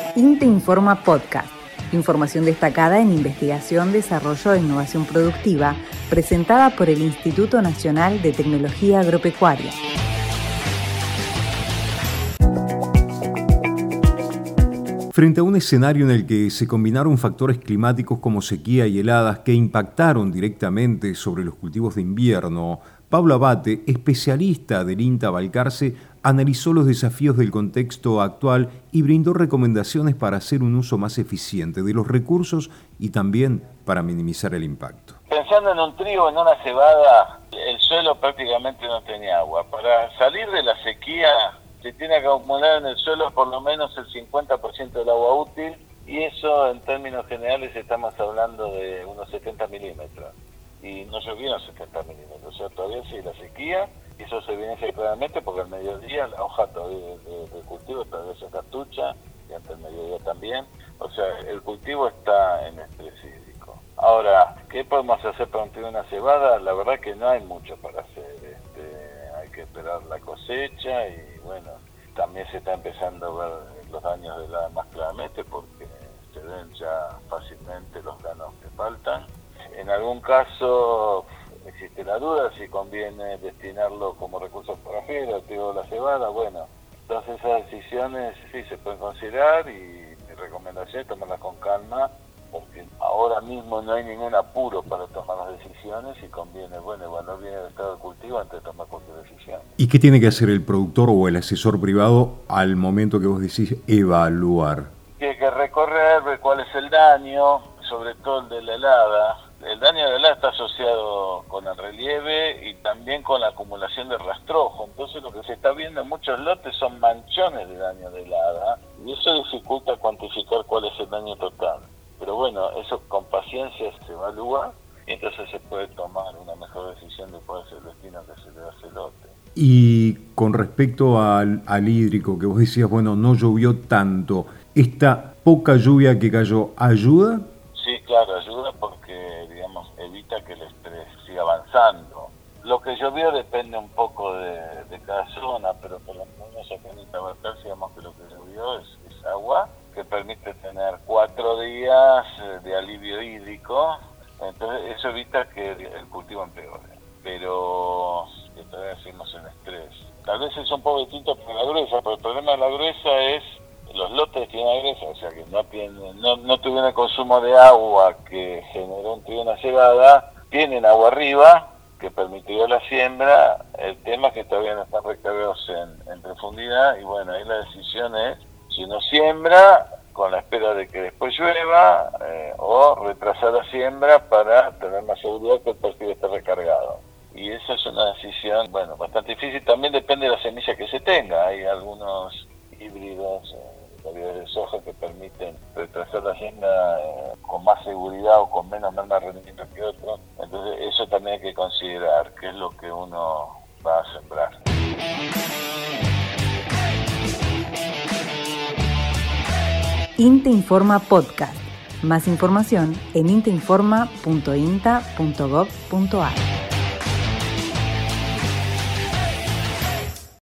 INTE Informa Podcast. Información destacada en investigación, desarrollo e innovación productiva, presentada por el Instituto Nacional de Tecnología Agropecuaria. Frente a un escenario en el que se combinaron factores climáticos como sequía y heladas que impactaron directamente sobre los cultivos de invierno, Pablo Abate, especialista del INTA Balcarce, analizó los desafíos del contexto actual y brindó recomendaciones para hacer un uso más eficiente de los recursos y también para minimizar el impacto. Pensando en un trigo, en una cebada, el suelo prácticamente no tenía agua. Para salir de la sequía se tiene que acumular en el suelo por lo menos el 50% del agua útil, y eso en términos generales estamos hablando de unos 70 milímetros. Y no llovieron 70 milímetros, o sea, todavía sigue la sequía, y eso se evidencia claramente porque al mediodía la hoja todavía del cultivo todavía se cartucha, y ante el mediodía también, o sea, el cultivo está en estrés hídrico. Ahora, ¿qué podemos hacer para un trigo y una cebada? La verdad que no hay mucho para hacer, hay que esperar la cosecha, y bueno, también se está empezando a ver los daños de helada más claramente porque se ven ya fácilmente los granos que faltan. En algún caso existe la duda si conviene destinarlo como recurso forajero, el trigo o la cebada. Bueno, todas esas decisiones sí se pueden considerar, y mi recomendación es tomarlas con calma, porque ahora mismo no hay ningún apuro para tomar las decisiones y conviene, evaluar bien el estado de cultivo antes de tomar cualquier decisión. ¿Y qué tiene que hacer el productor o el asesor privado al momento que vos decís evaluar? Tiene que recorrer, ver cuál es el daño, sobre todo el de la helada. El daño de la helada está asociado con el relieve y también con la acumulación de rastrojo. Entonces lo que se está viendo en muchos lotes son manchones de daño de helada, y eso dificulta cuantificar cuál es el daño total. Pero bueno, eso con paciencia se evalúa, y entonces se puede tomar una mejor decisión de cuál es el destino que se le da a ese lote. Y con respecto al hídrico, que vos decías, no llovió tanto, ¿esta poca lluvia que cayó ayuda? Sí, claro, ayuda porque, evita que el estrés siga avanzando. Lo que llovió depende un poco de cada zona, pero por lo menos acá en INTA Balcarce, que lo que llovió es agua, que permite tener 4 días de alivio hídrico. Entonces eso evita que el cultivo empeore, pero todavía seguimos en estrés. Tal vez es un poco distinto para la gruesa, pero el problema de la gruesa es los lotes que tienen gruesa, o sea que no tuvieron el consumo de agua que generó un trigo y una cebada, tienen agua arriba que permitió la siembra. El tema es que todavía no están recargados en profundidad, y bueno, ahí la decisión es si uno siembra con la espera de que después llueva, o retrasar la siembra para tener más seguridad que el perfil esté recargado. Y esa es una decisión, bastante difícil. También depende de la semilla que se tenga. Hay algunos híbridos, variedades de soja, que permiten retrasar la siembra con más seguridad o con menos rendimiento que otros. Entonces eso también hay que considerar, qué es lo que uno va a sembrar. INTE Informa Podcast. Más información en inteinforma.inta.gov.ar.